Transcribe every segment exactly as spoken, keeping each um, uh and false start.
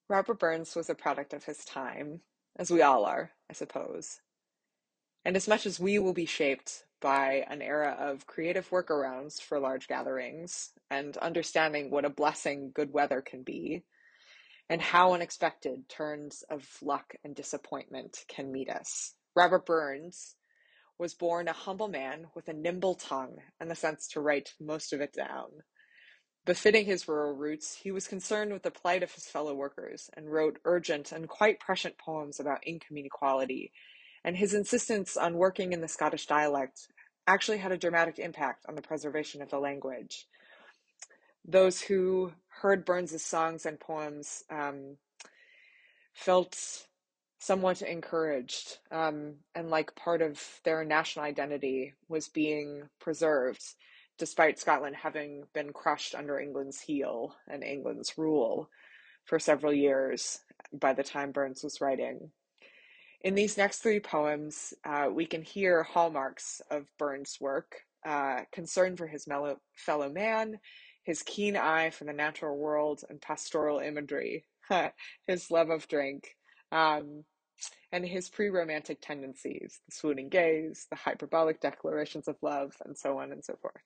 Robert Burns was a product of his time, as we all are, I suppose. And as much as we will be shaped by an era of creative workarounds for large gatherings and understanding what a blessing good weather can be, and how unexpected turns of luck and disappointment can meet us, Robert Burns was born a humble man with a nimble tongue and the sense to write most of it down. Befitting his rural roots, he was concerned with the plight of his fellow workers and wrote urgent and quite prescient poems about income inequality. And his insistence on working in the Scottish dialect actually had a dramatic impact on the preservation of the language. Those who heard Burns's songs and poems um, felt somewhat encouraged, um, and like part of their national identity was being preserved, despite Scotland having been crushed under England's heel and England's rule for several years by the time Burns was writing. In these next three poems, uh, we can hear hallmarks of Burns' work: uh, concern for his mellow, fellow man, his keen eye for the natural world and pastoral imagery, his love of drink, um, and his pre-romantic tendencies, the swooning gaze, the hyperbolic declarations of love, and so on and so forth.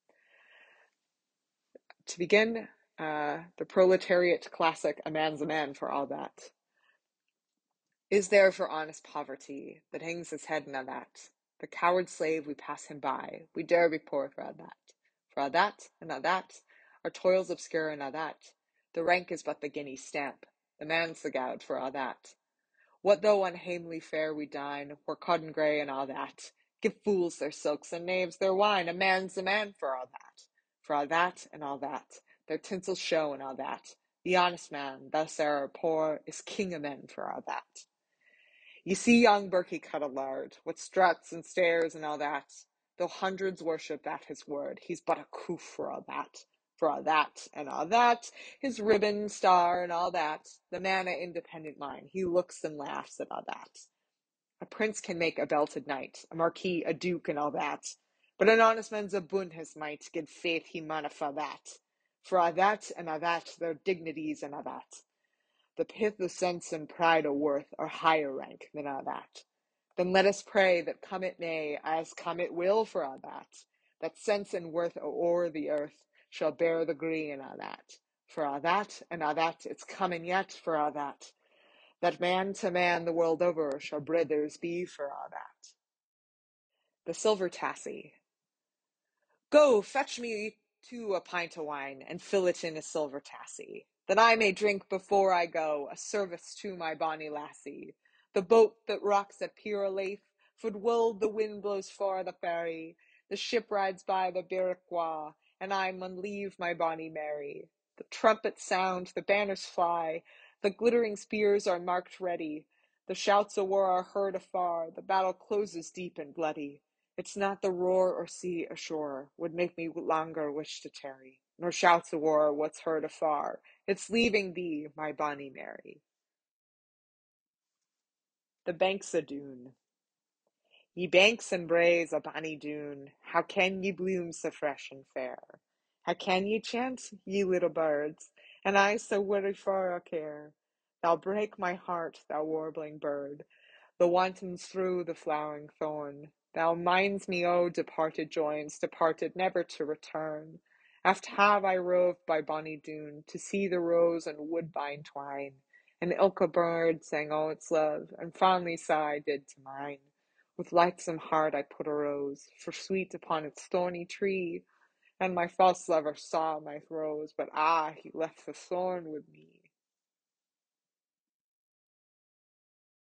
To begin, uh, the proletariat classic, A Man's a Man for All That. Is there for honest poverty that hangs his head in a that? The coward slave we pass him by, we dare be poor for a that. For a that, and a that, our toils obscure and a that. The rank is but the guinea stamp, the man's the gowd for a that. What though on hamely fare we dine, we're cotton grey and all that? Give fools their silks and knaves their wine, a man's a man for all that. For all that and all that, their tinsel show and all that. The honest man, thus e'er poor, is king of men for all that. You see young Berkey cut a lard, what struts and stares and all that. Though hundreds worship at his word, he's but a coof for all that. For all that and all that, his ribbon, star, and all that, the man a independent mind, he looks and laughs at all that. A prince can make a belted knight, a marquis, a duke, and all that. But an honest man's a boon his might, good faith he mauna for that. For all that and all that, their dignities and all that. The pith, the sense, and pride o' worth are higher rank than a' that. Then let us pray that come it may, as come it will for a' that, that sense and worth o'er the earth shall bear the gree in a' that. For a' that, and a' that, it's coming yet for a' that, that man to man the world over shall brothers be for a' that. The Silver Tassie. Go, fetch me to a pint of wine, and fill it in a silver tassie, that I may drink before I go a service to my bonny lassie. The boat that rocks at Pier Leith, footwell the wind blows for the ferry, the ship rides by the Birraqua, and I mun leave my bonny Mary. The trumpets sound, the banners fly, the glittering spears are marked ready, the shouts of war are heard afar, the battle closes deep and bloody. It's not the roar or sea ashore would make me longer wish to tarry, nor shouts of war what's heard afar. It's leaving thee, my bonny Mary. The Banks o' Doon. Ye banks and braes o' bonny Doon, how can ye bloom so fresh and fair? How can ye chant, ye little birds, and I so weary for a care? Thou break my heart, thou warbling bird, the wantons through the flowering thorn. Thou minds me o' departed joys, departed never to return. Aft have I roved by bonny Doon, to see the rose and woodbine twine, and ilka bird sang o' its love, and fondly sighed did to mine. With lightsome heart I put a rose, for sweet upon its thorny tree, and my false lover saw my rose, but ah, he left the thorn with me.